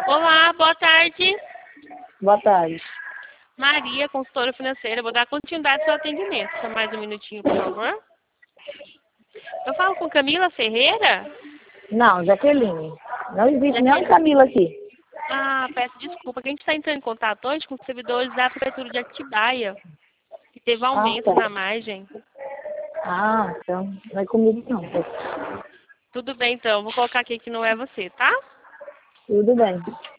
Olá, boa tarde. Boa tarde. Maria, consultora financeira. Vou dar continuidade ao seu atendimento. Só mais um minutinho, por favor. Eu falo com Camila Ferreira? Não, Jaqueline. Não existe Jaqueline. nenhuma Camila aqui. Ah, peço desculpa. Que a gente está entrando em contato hoje com os servidores da Prefeitura de Atibaia, que teve aumento tá. na margem. Ah, então não é comigo não. Tudo bem, então. Vou colocar aqui que não é você, tá? Tudo bem.